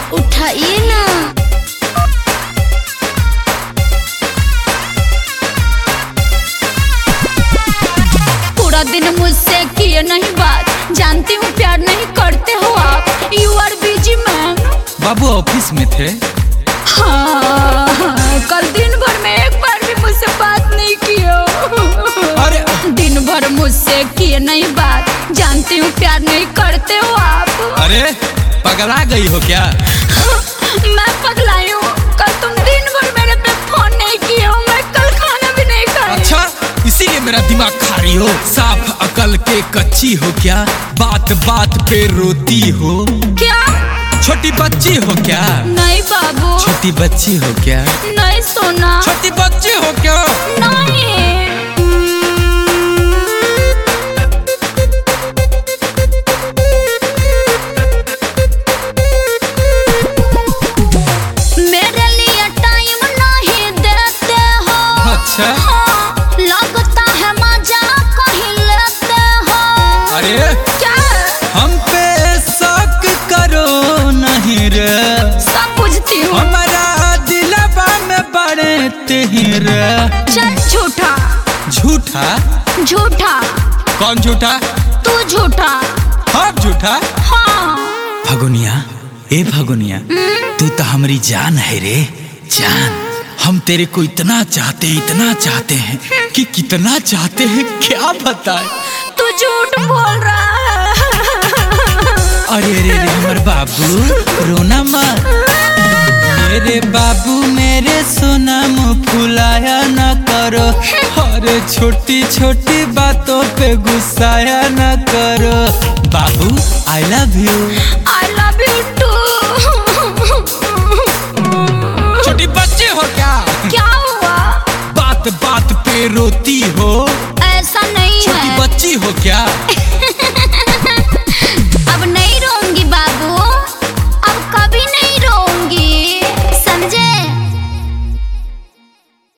उठाइए ना। पूरा दिन मुझसे किए नहीं बात, जानती हूँ प्यार नहीं करते हो आप। You are busy man. बाबू ऑफिस में थे। हाँ, कल दिन भर में एक बार भी मुझसे बात नहीं किए। अरे दिन भर मुझसे किए नहीं बात, जानती हूँ प्यार नहीं करते हो आप। अरे पगला गई हो क्या? मैं पगलाई हूँ, कल तुम दिन भर मेरे पे फोन नहीं किए हो, मैं कल खाना भी नहीं खाई। अच्छा इसीलिए मेरा दिमाग खा रही हो। साफ अकल के कच्ची हो क्या? बात बात पे रोती हो क्या? छोटी बच्ची हो क्या? नहीं बाबू। छोटी बच्ची हो क्या? नहीं सोना। छोटी बच्ची हो क्या? नहीं। मेरे लिए टाइम नहीं देते हो। अच्छा हाँ, लगता है मजा कहीं लेते हो। अरे क्या? हम पे शक करो नहीं रे, सब बुझती हूँ। हमारा दिलवा में बड़े तेहर। चल झूठा। झूठा? झूठा। कौन झूठा? तू झूठा। हम झूठा? हाँ। फगुनिया, ए फगुनिया, तू तो हमारी जान है रे, जान। हम तेरे को इतना चाहते हैं कि कितना चाहते हैं क्या बताए। तू झूठ बोल रहा है। अरे रे रे हमर बाबू रोना मत। मेरे बाबू मेरे सोना मुँह फुलाया न करो, अरे छोटी छोटी बातों पे गुस्साया न करो। बाबू I love you. I love you too। छोटी बच्ची हो क्या? क्या हुआ? बात बात पे रोती हो। ऐसा नहीं छोटी है। बच्ची हो क्या?